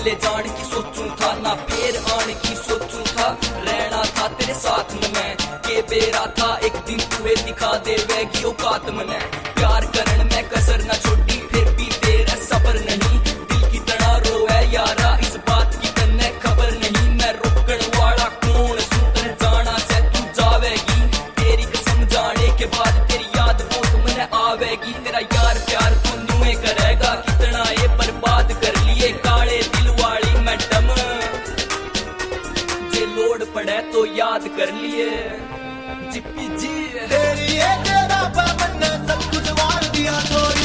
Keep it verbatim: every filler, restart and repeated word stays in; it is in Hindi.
चले जान की सोचूं था, ना फिर आने की सोचूं था, रहना था तेरे साथ में मैं के बेरा था, एक दिन तुहे दिखा दे वेगी औकात मने। प्यार करन में कसर ना छोड़ी फिर भी तेरा सबर नहीं, दिल की तना रोए यारा इस बात की तन्ने खबर नहीं, मैं रोकण वाला कौन सुन जाना से तू जावेगी, तेरी कसम जाने के बाद तेरी याद बहुत मने आवेगी, तेरा यार प्यार तू नुए करेगा कितना ये बर्बाद कर लिए काले दिल वाली मैडम, जे लोड पड़े तो याद कर लिए जिप्पी जी। तेरी ये तेरा मन्ना सब कुछ वार दिया तो